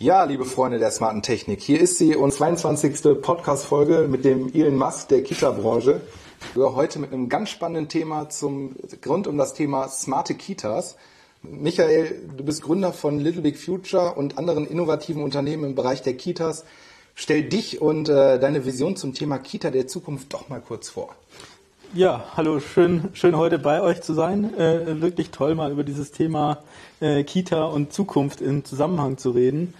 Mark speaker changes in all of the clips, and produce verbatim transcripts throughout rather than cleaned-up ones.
Speaker 1: Ja, liebe Freunde der smarten Technik, hier ist sie, unsere zweiundzwanzigste Podcast-Folge mit dem Elon Musk der Kita-Branche. Wir heute mit einem ganz spannenden Thema zum rund um das Thema smarte Kitas. Michael, du bist Gründer von Little Big Future und anderen innovativen Unternehmen im Bereich der Kitas. Stell dich und äh, deine Vision zum Thema Kita der Zukunft doch mal kurz vor.
Speaker 2: Ja, hallo, schön, schön heute bei euch zu sein. Äh, wirklich toll, mal über dieses Thema äh, Kita und Zukunft im Zusammenhang zu reden.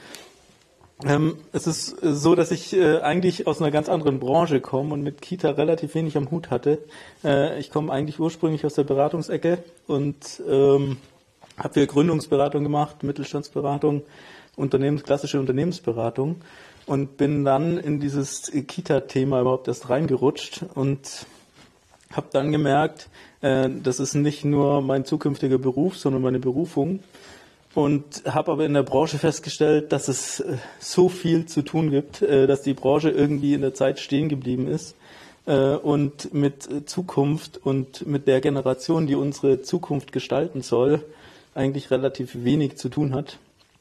Speaker 2: Ähm, es ist so, dass ich äh, eigentlich aus einer ganz anderen Branche komme und mit Kita relativ wenig am Hut hatte. Äh, ich komme eigentlich ursprünglich aus der Beratungsecke und ähm, habe viel Gründungsberatung gemacht, Mittelstandsberatung, Unternehmens, klassische Unternehmensberatung und bin dann in dieses Kita-Thema überhaupt erst reingerutscht und habe dann gemerkt, äh, das ist nicht nur mein zukünftiger Beruf, sondern meine Berufung. Und habe aber in der Branche festgestellt, dass es äh, so viel zu tun gibt, äh, dass die Branche irgendwie in der Zeit stehen geblieben ist äh, und mit Zukunft und mit der Generation, die unsere Zukunft gestalten soll, eigentlich relativ wenig zu tun hat.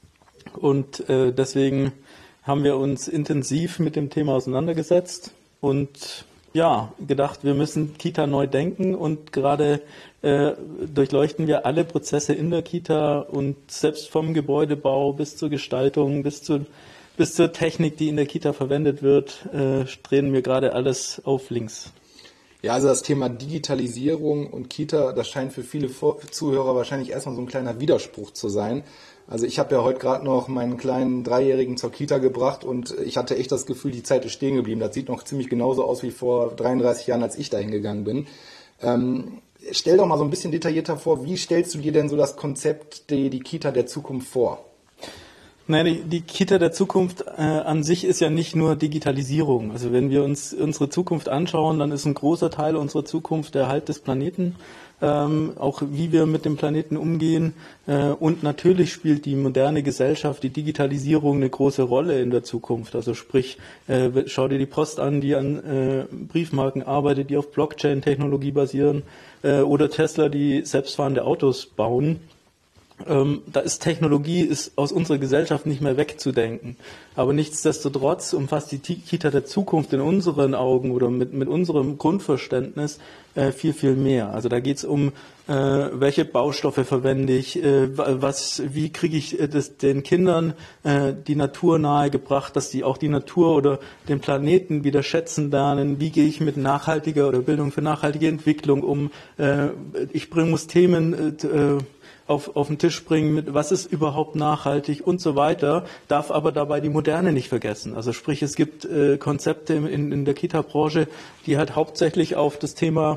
Speaker 2: Und äh, deswegen haben wir uns intensiv mit dem Thema auseinandergesetzt und ja, gedacht, wir müssen Kita neu denken und gerade äh, durchleuchten wir alle Prozesse in der Kita und selbst vom Gebäudebau bis zur Gestaltung, bis, zu, bis zur Technik, die in der Kita verwendet wird, äh, drehen wir gerade alles auf links.
Speaker 1: Ja, also das Thema Digitalisierung und Kita, das scheint für viele Zuhörer wahrscheinlich erstmal so ein kleiner Widerspruch zu sein. Also ich habe ja heute gerade noch meinen kleinen Dreijährigen zur Kita gebracht und ich hatte echt das Gefühl, die Zeit ist stehen geblieben. Das sieht noch ziemlich genauso aus wie vor dreiunddreißig Jahren, als ich da hingegangen bin. Ähm, stell doch mal so ein bisschen detaillierter vor, wie stellst du dir denn so das Konzept, die, die Kita der Zukunft vor?
Speaker 2: Naja, die, die Kita der Zukunft äh, an sich ist ja nicht nur Digitalisierung. Also wenn wir uns unsere Zukunft anschauen, dann ist ein großer Teil unserer Zukunft der Erhalt des Planeten. Ähm, auch wie wir mit dem Planeten umgehen. Äh, und natürlich spielt die moderne Gesellschaft, die Digitalisierung eine große Rolle in der Zukunft. Also sprich, äh, schau dir die Post an, die an äh, Briefmarken arbeitet, die auf Blockchain-Technologie basieren, äh, oder Tesla, die selbstfahrende Autos bauen. Ähm, da ist Technologie ist aus unserer Gesellschaft nicht mehr wegzudenken. Aber nichtsdestotrotz umfasst die Kita der Zukunft in unseren Augen oder mit, mit unserem Grundverständnis äh, viel, viel mehr. Also da geht es um, äh, welche Baustoffe verwende ich, äh, was, wie kriege ich äh, das, den Kindern äh, die Natur nahegebracht, dass die auch die Natur oder den Planeten wieder schätzen lernen, wie gehe ich mit nachhaltiger oder Bildung für nachhaltige Entwicklung um. Äh, ich bring, muss Themen äh, Auf, auf den Tisch bringen, mit was ist überhaupt nachhaltig und so weiter, darf aber dabei die Moderne nicht vergessen. Also sprich, es gibt äh, Konzepte in, in der Kita-Branche, die halt hauptsächlich auf das Thema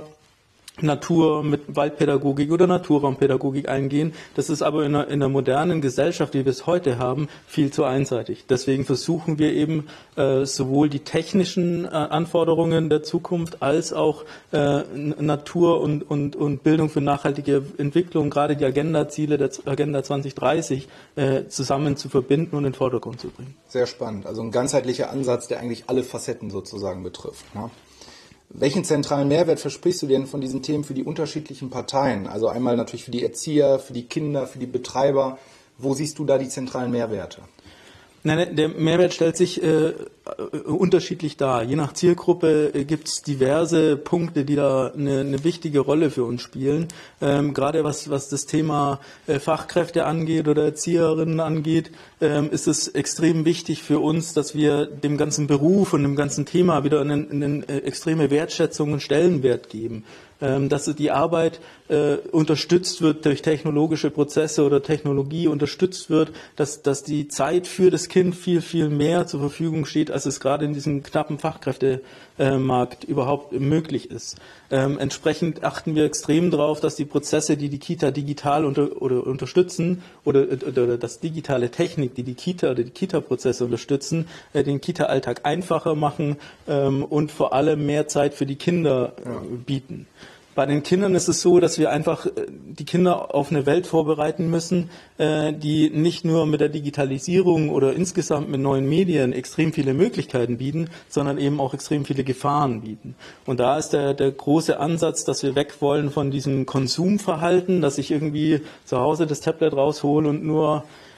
Speaker 2: Natur mit Waldpädagogik oder Naturraumpädagogik eingehen. Das ist aber in einer, in einer modernen Gesellschaft, wie wir es heute haben, viel zu einseitig. Deswegen versuchen wir eben äh, sowohl die technischen äh, Anforderungen der Zukunft als auch äh, Natur und, und, und Bildung für nachhaltige Entwicklung, gerade die Agenda-Ziele der Agenda zwanzig dreißig, äh, zusammen zu verbinden und in den Vordergrund zu bringen.
Speaker 1: Sehr spannend. Also ein ganzheitlicher Ansatz, der eigentlich alle Facetten sozusagen betrifft, ne? Welchen zentralen Mehrwert versprichst du denn von diesen Themen für die unterschiedlichen Parteien? Also einmal natürlich für die Erzieher, für die Kinder, für die Betreiber. Wo siehst du da die zentralen Mehrwerte?
Speaker 2: Nein, der Mehrwert stellt sich äh, unterschiedlich dar. Je nach Zielgruppe äh, gibt es diverse Punkte, die da eine, eine wichtige Rolle für uns spielen. Ähm, gerade was, was das Thema äh, Fachkräfte angeht oder Erzieherinnen angeht, ähm, ist es extrem wichtig für uns, dass wir dem ganzen Beruf und dem ganzen Thema wieder eine, eine äh, extreme Wertschätzung und Stellenwert geben. Dass die Arbeit äh, unterstützt wird durch technologische Prozesse oder Technologie unterstützt wird, dass, dass die Zeit für das Kind viel, viel mehr zur Verfügung steht, als es gerade in diesem knappen Fachkräftemarkt überhaupt möglich ist. Ähm, entsprechend achten wir extrem darauf, dass die Prozesse, die die Kita digital unter, oder unterstützen oder, oder dass digitale Technik, die die Kita oder die Kita-Prozesse unterstützen, äh, den Kita-Alltag einfacher machen ähm, und vor allem mehr Zeit für die Kinder äh, bieten. Bei den Kindern ist es so, dass wir einfach die Kinder auf eine Welt vorbereiten müssen, die nicht nur mit der Digitalisierung oder insgesamt mit neuen Medien extrem viele Möglichkeiten bieten, sondern eben auch extrem viele Gefahren bieten. Und da ist der, der große Ansatz, dass wir weg wollen von diesem Konsumverhalten, dass ich irgendwie zu Hause das Tablet raushole und nur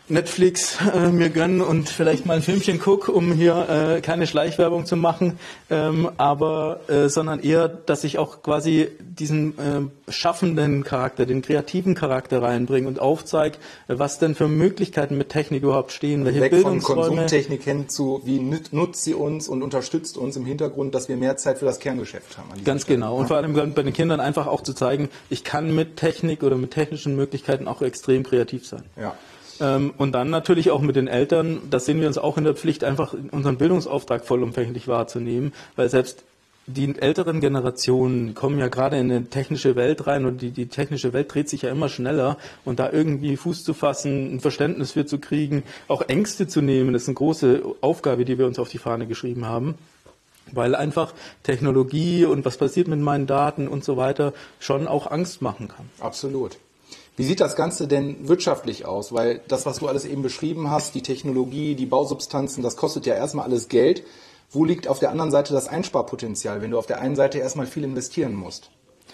Speaker 2: Netflix äh, mir gönnen und vielleicht mal ein Filmchen gucke, um hier äh, keine Schleichwerbung zu machen, ähm, aber äh, sondern eher, dass ich auch quasi diesen äh, schaffenden Charakter, den kreativen Charakter reinbringe und aufzeige, äh, was denn für Möglichkeiten mit Technik überhaupt stehen, welche
Speaker 1: Weg
Speaker 2: Bildungsräume.
Speaker 1: Von Konsumtechnik hin zu, wie nutzt sie uns und unterstützt uns im Hintergrund, dass wir mehr Zeit für das Kerngeschäft haben.
Speaker 2: Ganz
Speaker 1: Stelle.
Speaker 2: genau. Und ja. vor allem bei den Kindern einfach auch zu zeigen, ich kann mit Technik oder mit technischen Möglichkeiten auch extrem kreativ sein.
Speaker 1: Ja.
Speaker 2: Und dann natürlich auch mit den Eltern, da sehen wir uns auch in der Pflicht, einfach unseren Bildungsauftrag vollumfänglich wahrzunehmen, weil selbst die älteren Generationen kommen ja gerade in eine technische Welt rein und die, die technische Welt dreht sich ja immer schneller und da irgendwie Fuß zu fassen, ein Verständnis für zu kriegen, auch Ängste zu nehmen, das ist eine große Aufgabe, die wir uns auf die Fahne geschrieben haben. Weil einfach Technologie und was passiert mit meinen Daten und so weiter schon auch Angst machen kann.
Speaker 1: Absolut. Wie sieht das Ganze denn wirtschaftlich aus? Weil das, was du alles eben beschrieben hast, die Technologie, die Bausubstanzen, das kostet ja erstmal alles Geld. Wo liegt auf der anderen Seite das Einsparpotenzial, wenn du auf der einen Seite erstmal viel investieren musst?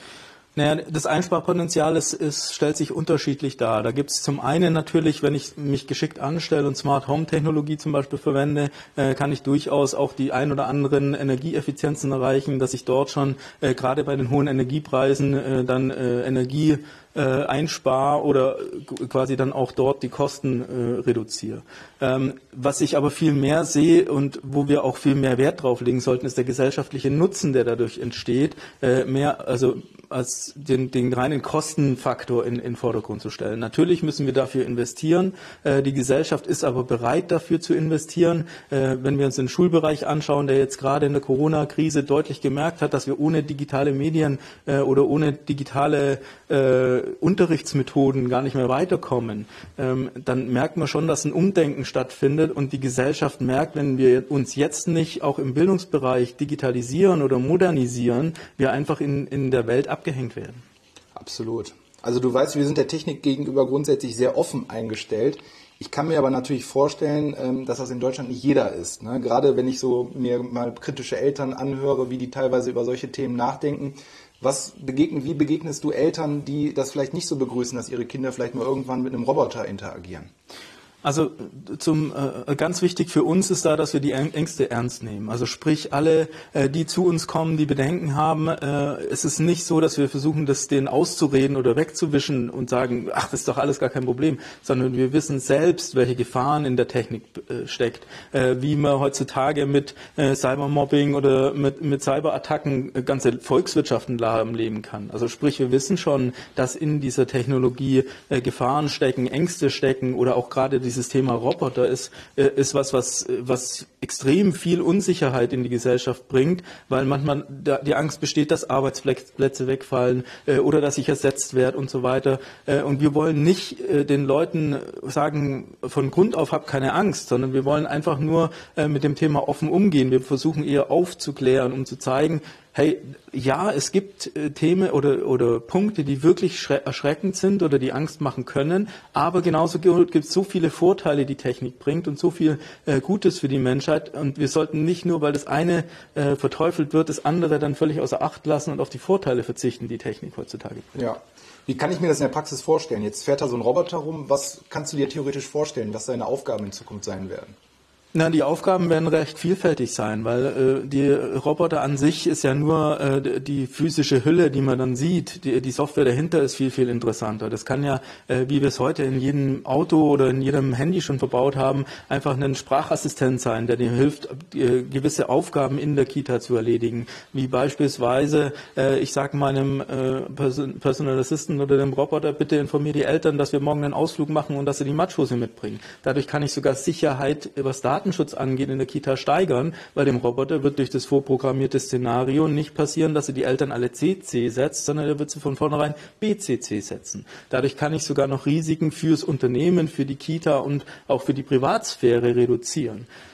Speaker 2: Naja, das Einsparpotenzial ist, ist, stellt sich unterschiedlich dar. Da gibt es zum einen natürlich, wenn ich mich geschickt anstelle und Smart Home Technologie zum Beispiel verwende, äh, kann ich durchaus auch die ein oder anderen Energieeffizienzen erreichen, dass ich dort schon äh, gerade bei den hohen Energiepreisen äh, dann äh, Energie äh, einspare oder quasi dann auch dort die Kosten äh, reduziere. Ähm, was ich aber viel mehr sehe und wo wir auch viel mehr Wert drauf legen sollten, ist der gesellschaftliche Nutzen, der dadurch entsteht, äh, mehr also als den, den reinen Kostenfaktor in den Vordergrund zu stellen. Natürlich müssen wir dafür investieren. Äh, die Gesellschaft ist aber bereit, dafür zu investieren. Äh, wenn wir uns den Schulbereich anschauen, der jetzt gerade in der Corona-Krise deutlich gemerkt hat, dass wir ohne digitale Medien äh, oder ohne digitale äh, Unterrichtsmethoden gar nicht mehr weiterkommen, ähm, dann merkt man schon, dass ein Umdenken stattfindet und die Gesellschaft merkt, wenn wir uns jetzt nicht auch im Bildungsbereich digitalisieren oder modernisieren, wir einfach in, in der Welt abgehängt werden.
Speaker 1: Absolut. Also du weißt, wir sind der Technik gegenüber grundsätzlich sehr offen eingestellt. Ich kann mir aber natürlich vorstellen, dass das in Deutschland nicht jeder ist. Ne? Gerade wenn ich so mir mal kritische Eltern anhöre, wie die teilweise über solche Themen nachdenken. Was begegnen, wie begegnest du Eltern, die das vielleicht nicht so begrüßen, dass ihre Kinder vielleicht mal irgendwann mit einem Roboter interagieren?
Speaker 2: Also zum äh, ganz wichtig für uns ist da, dass wir die Ängste ernst nehmen. Also sprich, alle, äh, die zu uns kommen, die Bedenken haben, äh, es ist nicht so, dass wir versuchen, das denen auszureden oder wegzuwischen und sagen, ach, das ist doch alles gar kein Problem, sondern wir wissen selbst, welche Gefahren in der Technik äh, steckt, äh, wie man heutzutage mit äh, Cybermobbing oder mit, mit Cyberattacken äh, ganze Volkswirtschaften lahmleben kann. Also sprich, wir wissen schon, dass in dieser Technologie äh, Gefahren stecken, Ängste stecken oder auch gerade die Dieses Thema Roboter ist, ist was, was, was extrem viel Unsicherheit in die Gesellschaft bringt, weil manchmal die Angst besteht, dass Arbeitsplätze wegfallen oder dass ich ersetzt werde und so weiter. Und wir wollen nicht den Leuten sagen, von Grund auf habt keine Angst, sondern wir wollen einfach nur mit dem Thema offen umgehen. Wir versuchen eher aufzuklären, um zu zeigen, hey, ja, es gibt äh, Themen oder, oder Punkte, die wirklich erschreckend sind oder die Angst machen können, aber genauso gibt es so viele Vorteile, die Technik bringt und so viel äh, Gutes für die Menschheit und wir sollten nicht nur, weil das eine äh, verteufelt wird, das andere dann völlig außer Acht lassen und auf die Vorteile verzichten, die Technik heutzutage bringt.
Speaker 1: Ja. Wie kann ich mir das in der Praxis vorstellen? Jetzt fährt da so ein Roboter rum. Was kannst du dir theoretisch vorstellen, was seine Aufgaben in Zukunft sein werden?
Speaker 2: Na, die Aufgaben werden recht vielfältig sein, weil äh, die Roboter an sich ist ja nur äh, die physische Hülle, die man dann sieht. Die, die Software dahinter ist viel, viel interessanter. Das kann ja, äh, wie wir es heute in jedem Auto oder in jedem Handy schon verbaut haben, einfach ein Sprachassistent sein, der dir hilft, äh, gewisse Aufgaben in der Kita zu erledigen. Wie beispielsweise, äh, ich sage meinem äh, Person, Personal Assistant oder dem Roboter, bitte informiere die Eltern, dass wir morgen einen Ausflug machen und dass sie die Matschhose mitbringen. Dadurch kann ich sogar Sicherheit, was Daten Datenschutz angeht, in der Kita steigern, weil dem Roboter wird durch das vorprogrammierte Szenario nicht passieren, dass er die Eltern alle C C setzt, sondern er wird sie von vornherein B C C setzen. Dadurch kann ich sogar noch Risiken fürs Unternehmen, für die Kita und auch für die Privatsphäre reduzieren.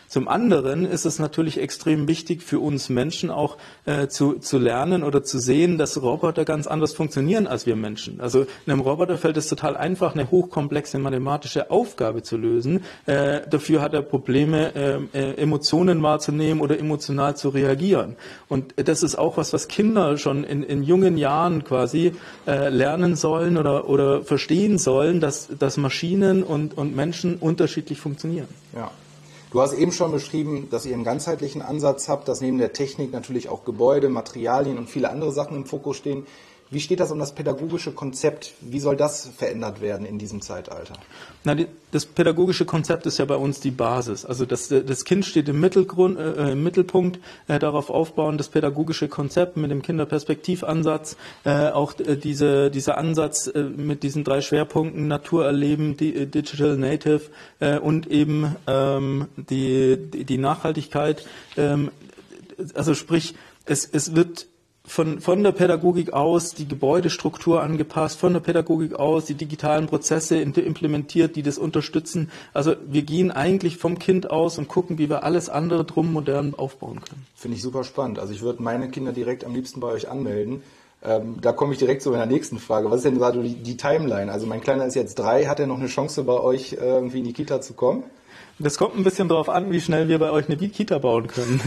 Speaker 2: Zum anderen ist es natürlich extrem wichtig für uns Menschen auch äh, zu, zu lernen oder zu sehen, dass Roboter ganz anders funktionieren als wir Menschen. Also in einem Roboter fällt es total einfach, eine hochkomplexe mathematische Aufgabe zu lösen. Äh, dafür hat er Probleme, äh, äh, Emotionen wahrzunehmen oder emotional zu reagieren. Und das ist auch was, was Kinder schon in, in jungen Jahren quasi äh, lernen sollen oder, oder verstehen sollen, dass, dass Maschinen und, und Menschen unterschiedlich funktionieren.
Speaker 1: Ja. Du hast eben schon beschrieben, dass ihr einen ganzheitlichen Ansatz habt, dass neben der Technik natürlich auch Gebäude, Materialien und viele andere Sachen im Fokus stehen. Wie steht das um das pädagogische Konzept? Wie soll das verändert werden in diesem Zeitalter?
Speaker 2: Na, die, das pädagogische Konzept ist ja bei uns die Basis. Also das, das Kind steht im, Mittelgrund, äh, im Mittelpunkt, äh, darauf aufbauen, das pädagogische Konzept mit dem Kinderperspektivansatz, äh, auch äh, diese, dieser Ansatz äh, mit diesen drei Schwerpunkten, Natur erleben, die, Digital Native äh, und eben ähm, die, die, die Nachhaltigkeit. Ähm, also sprich, es, es wird Von, von der Pädagogik aus die Gebäudestruktur angepasst, von der Pädagogik aus die digitalen Prozesse implementiert, die das unterstützen. Also wir gehen eigentlich vom Kind aus und gucken, wie wir alles andere drum modern aufbauen können.
Speaker 1: Finde ich super spannend. Also ich würde meine Kinder direkt am liebsten bei euch anmelden. Ähm, da komme ich direkt zu meiner nächsten Frage. Was ist denn gerade die, die Timeline? Also mein Kleiner ist jetzt drei. Hat er noch eine Chance, bei euch äh, irgendwie in die Kita zu kommen?
Speaker 2: Das kommt ein bisschen darauf an, wie schnell wir bei euch eine Kita bauen können.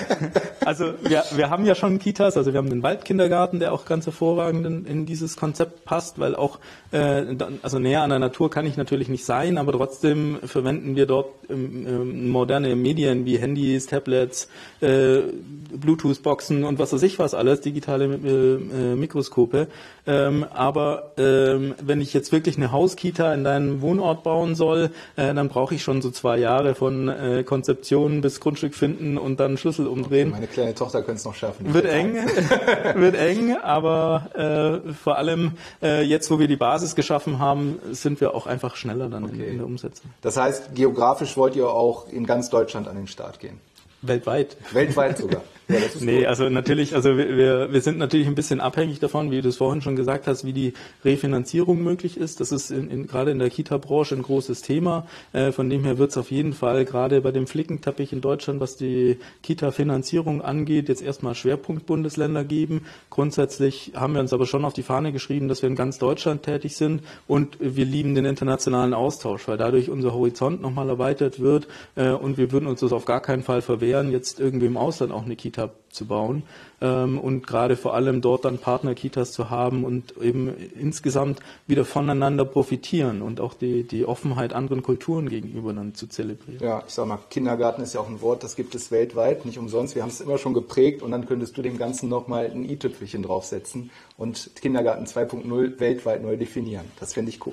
Speaker 2: Also wir, wir haben ja schon Kitas, also wir haben den Waldkindergarten, der auch ganz hervorragend in, in dieses Konzept passt, weil auch, äh, also näher an der Natur kann ich natürlich nicht sein, aber trotzdem verwenden wir dort ähm, moderne Medien wie Handys, Tablets, äh, Bluetooth-Boxen und was weiß ich was alles, digitale äh, Mikroskope. Ähm, aber ähm, wenn ich jetzt wirklich eine Hauskita in deinem Wohnort bauen soll, äh, dann brauche ich schon so zwei Jahre von äh, Konzeption bis Grundstück finden und dann Schlüssel umdrehen.
Speaker 1: Meine kleine Tochter könnte es noch schaffen.
Speaker 2: Wird eng, wird eng, aber äh, vor allem äh, jetzt, wo wir die Basis geschaffen haben, sind wir auch einfach schneller dann okay. in, in der Umsetzung.
Speaker 1: Das heißt, geografisch wollt ihr auch in ganz Deutschland an den Start gehen?
Speaker 2: Weltweit.
Speaker 1: Weltweit sogar. Ja, das ist
Speaker 2: nee,
Speaker 1: gut.
Speaker 2: also natürlich, also wir, wir sind natürlich ein bisschen abhängig davon, wie du es vorhin schon gesagt hast, wie die Refinanzierung möglich ist. Das ist in, in, gerade in der Kita-Branche ein großes Thema. Äh, von dem her wird es auf jeden Fall gerade bei dem Flickenteppich in Deutschland, was die Kita-Finanzierung angeht, jetzt erstmal Schwerpunktbundesländer geben. Grundsätzlich haben wir uns aber schon auf die Fahne geschrieben, dass wir in ganz Deutschland tätig sind und wir lieben den internationalen Austausch, weil dadurch unser Horizont nochmal erweitert wird äh, und wir würden uns das auf gar keinen Fall verwehren, jetzt irgendwie im Ausland auch eine Kita zu bauen ähm, und gerade vor allem dort dann Partner-Kitas zu haben und eben insgesamt wieder voneinander profitieren und auch die, die Offenheit anderen Kulturen gegenüber dann zu zelebrieren.
Speaker 1: Ja, ich sag mal, Kindergarten ist ja auch ein Wort, das gibt es weltweit, nicht umsonst. Wir haben es immer schon geprägt und dann könntest du dem Ganzen nochmal ein i-Tüpfelchen draufsetzen und Kindergarten zwei Punkt null weltweit neu definieren. Das fände ich cool.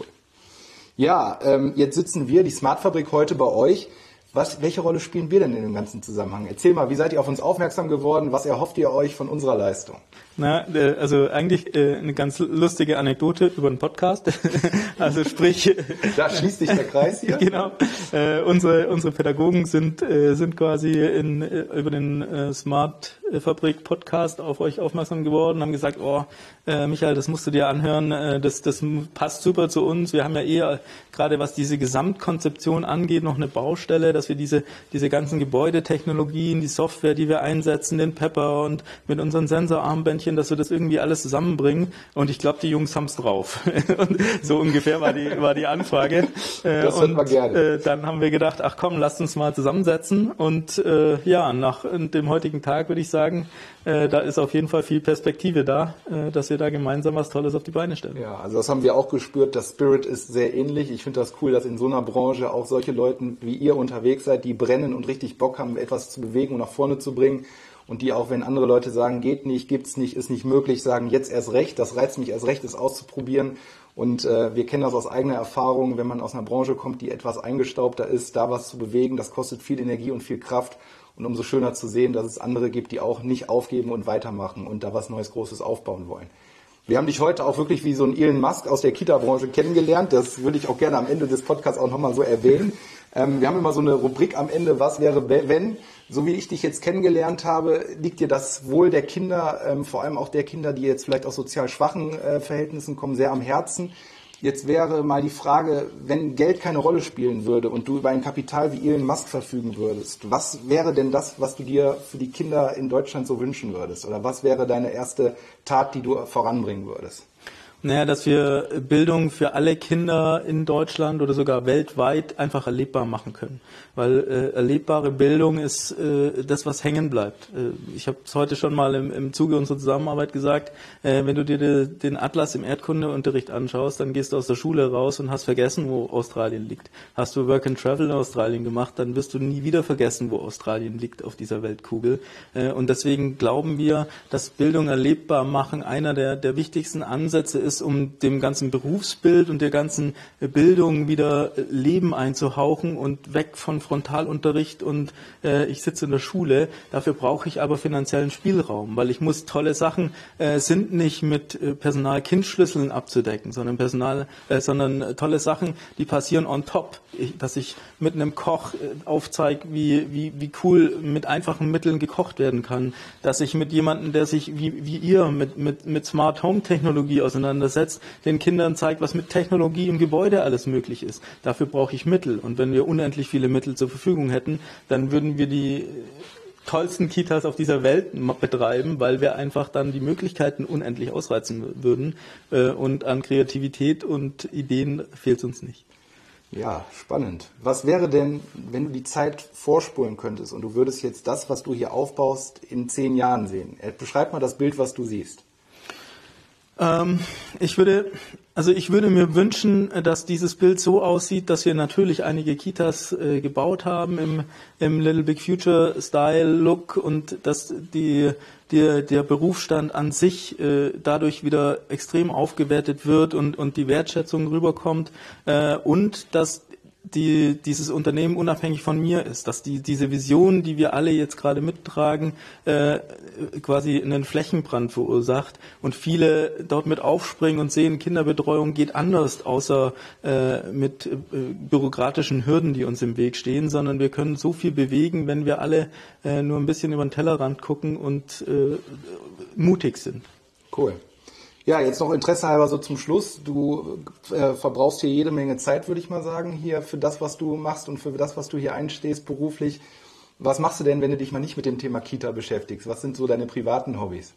Speaker 1: Ja, ähm, jetzt sitzen wir, die Smartfabrik, heute bei euch. Was, welche Rolle spielen wir denn in dem ganzen Zusammenhang? Erzähl mal, wie seid ihr auf uns aufmerksam geworden? Was erhofft ihr euch von unserer Leistung?
Speaker 2: Na, also eigentlich eine ganz lustige Anekdote über einen Podcast. Also sprich...
Speaker 1: Da schließt sich der Kreis hier.
Speaker 2: Genau. Äh, unsere, unsere Pädagogen sind, äh, sind quasi in, äh, über den äh, Smart Fabrik Podcast auf euch aufmerksam geworden, haben gesagt, oh, äh, Michael, das musst du dir anhören, äh, das, das passt super zu uns. Wir haben ja eher, gerade was diese Gesamtkonzeption angeht, noch eine Baustelle, dass wir diese, diese ganzen Gebäudetechnologien, die Software, die wir einsetzen, den Pepper und mit unseren Sensorarmbändchen, dass wir das irgendwie alles zusammenbringen. Und ich glaube, die Jungs haben es drauf. Und so ungefähr war die, war die Anfrage.
Speaker 1: Das hört man gerne.
Speaker 2: Äh, dann haben wir gedacht, ach komm, lasst uns mal zusammensetzen. Und äh, ja, nach dem heutigen Tag würde ich sagen, äh, da ist auf jeden Fall viel Perspektive da, äh, dass wir da gemeinsam was Tolles auf die Beine stellen.
Speaker 1: Ja, also das haben wir auch gespürt. Das Spirit ist sehr ähnlich. Ich finde das cool, dass in so einer Branche auch solche Leute wie ihr unterwegs seid, die brennen und richtig Bock haben, etwas zu bewegen und nach vorne zu bringen. Und die auch, wenn andere Leute sagen, geht nicht, gibt's nicht, ist nicht möglich, sagen, jetzt erst recht, das reizt mich erst recht, es auszuprobieren. Und äh, wir kennen das aus eigener Erfahrung, wenn man aus einer Branche kommt, die etwas eingestaubter ist, da was zu bewegen, das kostet viel Energie und viel Kraft. Und umso schöner zu sehen, dass es andere gibt, die auch nicht aufgeben und weitermachen und da was Neues, Großes aufbauen wollen. Wir haben dich heute auch wirklich wie so ein Elon Musk aus der Kita-Branche kennengelernt. Das würde ich auch gerne am Ende des Podcasts auch nochmal so erwähnen. Ähm, wir haben immer so eine Rubrik am Ende, was wäre, wenn? So wie ich dich jetzt kennengelernt habe, liegt dir das Wohl der Kinder, ähm, vor allem auch der Kinder, die jetzt vielleicht aus sozial schwachen äh, Verhältnissen kommen, sehr am Herzen. Jetzt wäre mal die Frage, wenn Geld keine Rolle spielen würde und du über ein Kapital wie Elon Musk verfügen würdest, was wäre denn das, was du dir für die Kinder in Deutschland so wünschen würdest? Oder was wäre deine erste Tat, die du voranbringen würdest?
Speaker 2: Naja, dass wir Bildung für alle Kinder in Deutschland oder sogar weltweit einfach erlebbar machen können. Weil äh, erlebbare Bildung ist äh, das, was hängen bleibt. Äh, ich habe es heute schon mal im, im Zuge unserer Zusammenarbeit gesagt, äh, wenn du dir de, den Atlas im Erdkundeunterricht anschaust, dann gehst du aus der Schule raus und hast vergessen, wo Australien liegt. Hast du Work and Travel in Australien gemacht, dann wirst du nie wieder vergessen, wo Australien liegt auf dieser Weltkugel. Äh, und deswegen glauben wir, dass Bildung erlebbar machen einer der, der wichtigsten Ansätze ist, um dem ganzen Berufsbild und der ganzen Bildung wieder Leben einzuhauchen und weg von Frontalunterricht und äh, ich sitze in der Schule. Dafür brauche ich aber finanziellen Spielraum, weil ich muss tolle Sachen äh, sind nicht mit äh, Personal-Kind-Schlüsseln abzudecken, sondern Personal, äh, sondern äh, tolle Sachen, die passieren on top. Ich, dass ich mit einem Koch äh, aufzeige, wie, wie, wie cool mit einfachen Mitteln gekocht werden kann. Dass ich mit jemandem, der sich wie, wie ihr mit, mit, mit Smart Home Technologie auseinandersetzt, den Kindern zeigt, was mit Technologie im Gebäude alles möglich ist. Dafür brauche ich Mittel. Und wenn wir unendlich viele Mittel zur Verfügung hätten, dann würden wir die tollsten Kitas auf dieser Welt betreiben, weil wir einfach dann die Möglichkeiten unendlich ausreizen würden. Und an Kreativität und Ideen fehlt es uns nicht.
Speaker 1: Ja, spannend. Was wäre denn, wenn du die Zeit vorspulen könntest und du würdest jetzt das, was du hier aufbaust, in zehn Jahren sehen? Beschreib mal das Bild, was du siehst.
Speaker 2: Ähm, ich würde, also ich würde mir wünschen, dass dieses Bild so aussieht, dass wir natürlich einige Kitas äh, gebaut haben im, im Little Big Future Style Look und dass die, die, der Berufsstand an sich äh, dadurch wieder extrem aufgewertet wird und, und die Wertschätzung rüberkommt äh, und dass die, dieses Unternehmen unabhängig von mir ist, dass die, diese Vision, die wir alle jetzt gerade mittragen, äh, quasi einen Flächenbrand verursacht und viele dort mit aufspringen und sehen, Kinderbetreuung geht anders, außer äh, mit äh, bürokratischen Hürden, die uns im Weg stehen, sondern wir können so viel bewegen, wenn wir alle äh, nur ein bisschen über den Tellerrand gucken und äh, mutig sind.
Speaker 1: Cool. Ja, jetzt noch Interesse halber so zum Schluss. Du äh, verbrauchst hier jede Menge Zeit, würde ich mal sagen, hier für das, was du machst und für das, was du hier einstehst beruflich. Was machst du denn, wenn du dich mal nicht mit dem Thema Kita beschäftigst? Was sind so deine privaten Hobbys?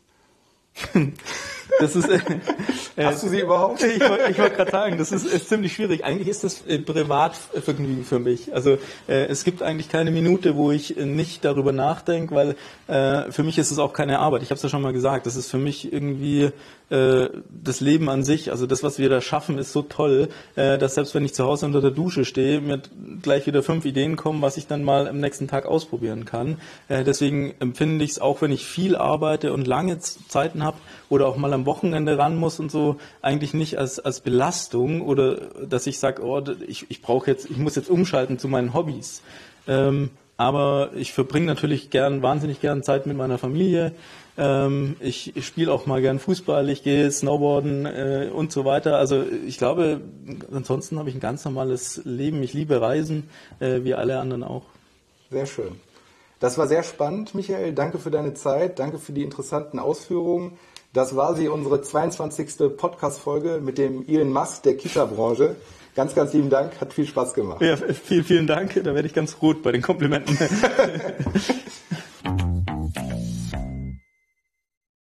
Speaker 2: Das ist, äh,
Speaker 1: Hast du sie überhaupt?
Speaker 2: Ich, ich wollte gerade sagen, das ist, ist ziemlich schwierig. Eigentlich ist das äh, Privatvergnügen für mich. Also äh, es gibt eigentlich keine Minute, wo ich äh, nicht darüber nachdenke, weil äh, für mich ist es auch keine Arbeit. Ich habe es ja schon mal gesagt, das ist für mich irgendwie äh, das Leben an sich. Also das, was wir da schaffen, ist so toll, äh, dass selbst wenn ich zu Hause unter der Dusche stehe, mir gleich wieder fünf Ideen kommen, was ich dann mal am nächsten Tag ausprobieren kann. Äh, deswegen empfinde ich es, auch wenn ich viel arbeite und lange Zeiten habe oder auch mal am Wochenende ran muss und so, eigentlich nicht als als Belastung oder dass ich sage, oh, ich ich brauche jetzt, ich muss jetzt umschalten zu meinen Hobbys. Ähm, aber ich verbringe natürlich gern, wahnsinnig gern Zeit mit meiner Familie. Ähm, ich ich spiele auch mal gern Fußball, ich gehe Snowboarden äh, und so weiter. Also ich glaube, ansonsten habe ich ein ganz normales Leben. Ich liebe Reisen, äh, wie alle anderen auch.
Speaker 1: Sehr schön. Das war sehr spannend, Michael. Danke für deine Zeit, danke für die interessanten Ausführungen. Das war sie, unsere zweiundzwanzigste Podcast-Folge mit dem Elon Musk der Kita-Branche. Ganz, ganz lieben Dank, hat viel Spaß gemacht.
Speaker 2: Ja, vielen, vielen Dank. Da werde ich ganz rot bei den Komplimenten.